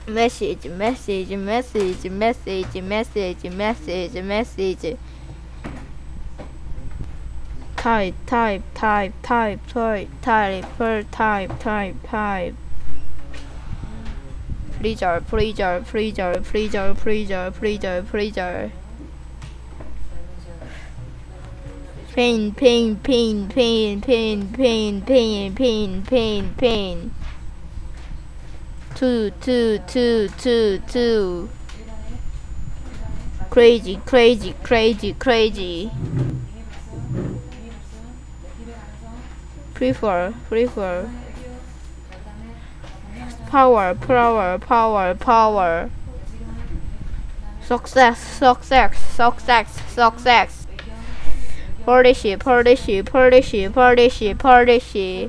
message, message, message, message, message, message, message. Type, type, type, type, type, type, type, type, type. Freezer, freezer, freezer, freezer, freezer, freezer, freezer. Pain, pain, pain, pain, pain, pain, pain, pain, pain, pain. Two, two, two, two, two. Crazy, crazy, crazy, crazy. Prefer, prefer. Power, power, power, power. Success, success, success, success. Policy, policy, policy, policy, policy.